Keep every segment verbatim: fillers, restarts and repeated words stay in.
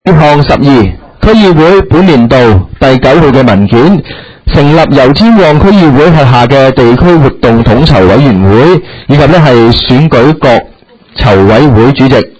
項十二，區議會本年度第九號嘅文件，成立油尖旺區議會轄下嘅地區活動統籌委員會，以及呢係選舉各籌委會主席。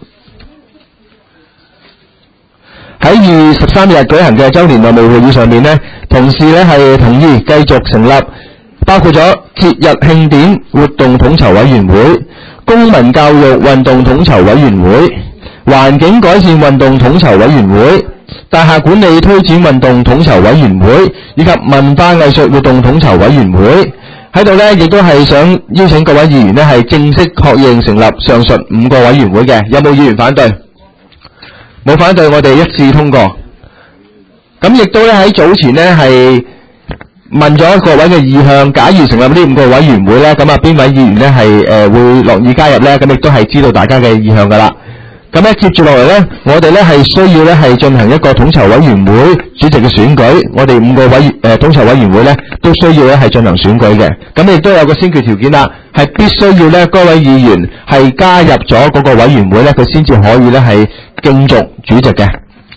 喺二月十三日舉行嘅周年內務會議上面呢，同事呢係同意繼續成立包括咗節日慶典活動統籌委員會、公民教育運動統籌委員會、環境改善運動統籌委員會、大廈管理推展運動統籌委員會以及文化藝術活動統籌委員會。喺度呢亦都係想邀請各位議員呢係正式確認成立上述五個委員會嘅。有冇議員反對？冇反對，我哋一致通過。咁亦都咧喺早前呢係問咗各位嘅意向，假如成立呢五個委員會咧，咁啊邊位議員呢係誒、呃、會樂意加入呢？咁亦都係知道大家嘅意向噶啦。咁咧接住落嚟呢，我哋咧係需要咧係進行一個統籌委員會主席嘅選舉。我哋五個委誒、呃、統籌委員會咧都需要咧係進行選舉嘅。咁亦都有個先決條件啦，係必須要咧各位議員係加入咗嗰個委員會咧，佢先至可以咧係競逐主席嘅。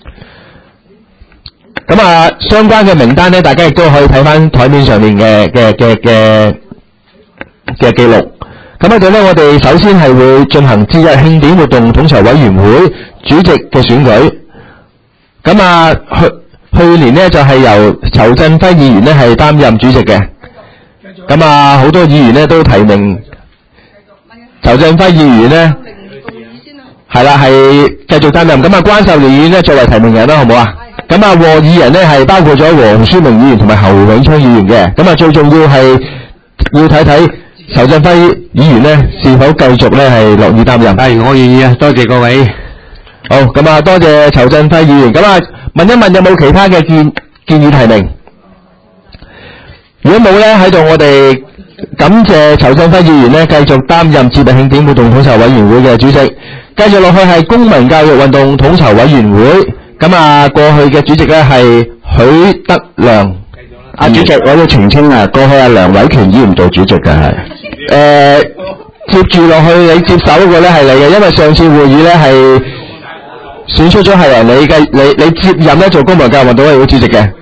咁啊，相關嘅名單咧，大家亦都可以睇翻台面上面嘅嘅嘅嘅嘅記錄。咁喺度咧，我哋首先係會進行節日慶典活動統籌委員會主席嘅選舉。咁啊，去去年呢就係由仇振輝議員呢係擔任主席嘅。咁啊，好多議員呢都提名仇振輝議員呢係啦，係繼續擔任。咁啊，關秀蓮議員呢作為提名人啦，好唔好啊？咁啊，和議人呢係包括咗黃書明議員同埋侯永昌議員嘅。咁啊，最重要係要睇睇仇振輝議員呢是否繼續呢係樂意擔任。係，我願意啊，多謝各位。好，咁啊，多謝仇振輝議員。咁啊，問一問有冇其他嘅建建議提名？如果冇呢，喺度我哋感謝仇振輝議員呢繼續擔任節日慶典活動統籌委員會嘅主席。繼續落去係公民教育運動統籌委員會。咁啊，過去嘅主席呢係許德亮。阿、啊、主席，我要澄清啊，過去阿梁偉權議員做主席嘅係。誒、呃，接住落去你接手嗰個呢係你嘅，因為上次會議呢係選出咗係由你嘅，你你接任呢做公民教育運動委員會主席嘅。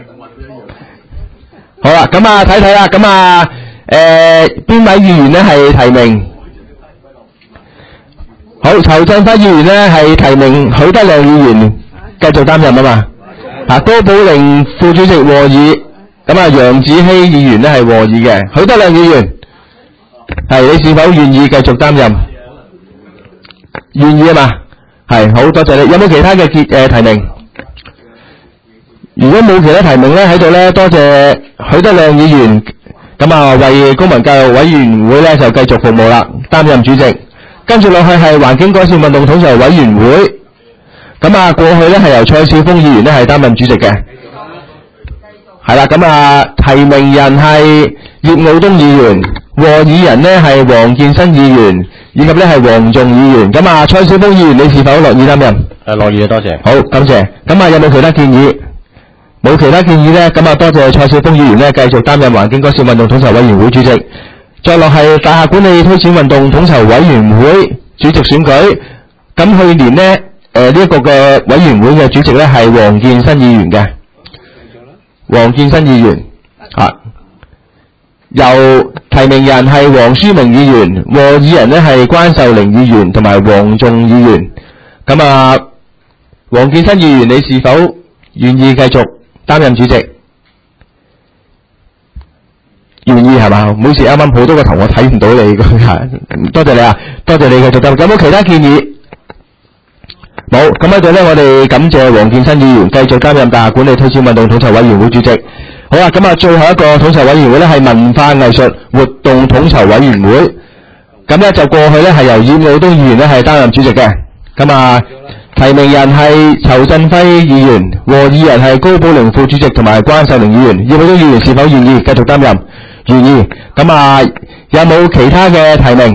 好啦，咁啊睇睇啦，咁啊誒邊位議員呢係提名？好，仇振輝議員呢係提名許德亮議員繼續擔任啊嘛。啊，高寶玲副主席和議。咁啊，楊子希議員呢係和議嘅。許德亮議員係你是否願意繼續擔任？願意啊嘛，係，好多謝你。有冇其他嘅結誒提名？如果冇其他提名咧，喺度咧多謝許德亮議員。咁啊，為公民教育委員會咧就繼續服務啦，擔任主席。跟住落去係環境改善運動統籌委員會。咁啊，過去咧係由蔡少峰議員咧係擔任主席嘅。係啦，咁啊，提名人係葉傲東議員，和議人呢係黃建新議員，以及呢係黃仲議員。咁啊，蔡少峰議員，你是否樂意擔任？誒，樂意啊，多謝。好，感謝。咁啊，有冇其他建議？冇其他建議呢？咁啊，多謝蔡少峰議員呢繼續擔任環境改善運動統籌委員會主席。再落係大廈管理推展運動統籌委員會主席選舉。咁去年呢，誒呢一個嘅委員會嘅主席呢係黃建新議員嘅。黃建新議員啊，由提名人係黃書明議員，和議人呢係關秀玲議員同埋黃仲議員。咁啊，黃建新議員，你是否願意繼續擔任主席？願意係嘛？唔好意思，啱啱好多個頭我睇唔到你嘅，多謝你啊，多謝你繼續擔任。有冇其他建議？冇，咁喺度咧，我哋感謝黃建新議員繼續擔任大廈管理推展運動統籌委員會主席。好啦，咁啊，最後一個統籌委員會咧係文化藝術活動統籌委員會。咁咧就過去咧係由葉傲東議員咧係擔任主席嘅。咁啊，提名人係仇振輝議員，和議人係高寶玲副主席同埋關秀玲議員。葉傲東議員是否願意繼續擔任？願意。咁啊，有冇其他嘅提名？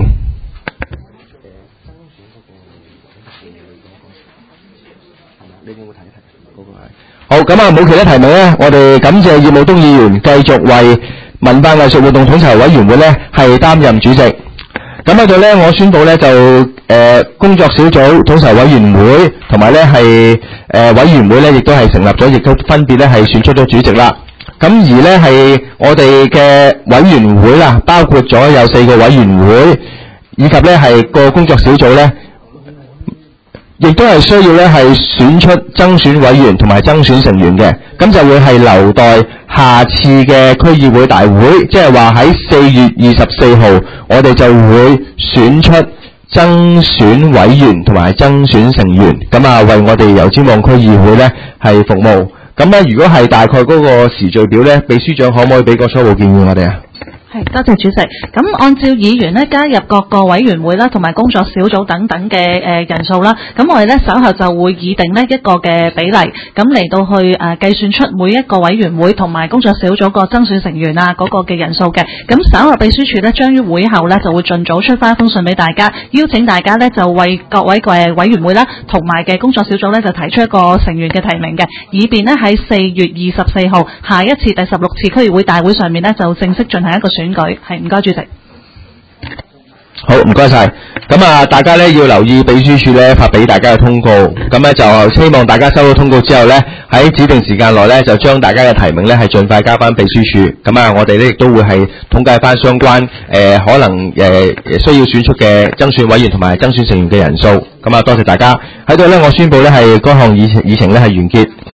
好，咁啊，冇其他提名咧，我哋感謝葉傲東議員繼續為文化藝術活動統籌委員會咧係擔任主席。 咁喺度咧，我宣布咧就誒、呃、工作小組統籌委員會同埋咧係誒委員會咧，亦都係成立咗，亦都分別咧係選出咗主席啦。咁而咧係我哋嘅委員會啦，包括咗有四個委員會，以及咧係個工作小組咧，亦都係需要咧係選出增選委員同埋增選成員嘅。咁就會係留待下次嘅區議會大會，即係話喺四月二十四號，我哋就會選出增選委員同埋增選成員，咁啊為我哋油尖旺區議會咧係服務。咁咧，如果係大概嗰個時序表咧，秘書長可唔可以俾個初步建議我哋啊？ 係，多謝主席。咁按照議員咧加入各個委員會啦，同埋工作小組等等嘅誒、呃、人數啦，咁我哋咧稍後就會擬定呢一個嘅比例，咁嚟到去誒、呃、計算出每一個委員會同埋工作小組個增選成員啊嗰、那個嘅人數嘅。咁稍後秘書處咧將於會後咧就會盡早出翻封信俾大家，邀請大家咧就為各位嘅委員會啦同埋嘅工作小組咧就提出一個成員嘅提名嘅，以便呢喺四月二十四號下一次第十六次區議會大會上面咧就正式進行一個選舉。係，唔該主席。 好，唔該晒。咁啊，大家咧要留意秘書處咧發俾大家嘅通告。咁咧就希望大家收到通告之後咧，喺指定時間內咧就將大家嘅提名咧係盡快交翻秘書處。咁啊，我哋咧亦都會係統計翻相關誒、呃、可能誒、呃、需要選出嘅增選委員同埋增選成員嘅人數。咁啊，多謝大家喺度咧，我宣布咧係嗰項議議程咧係完結。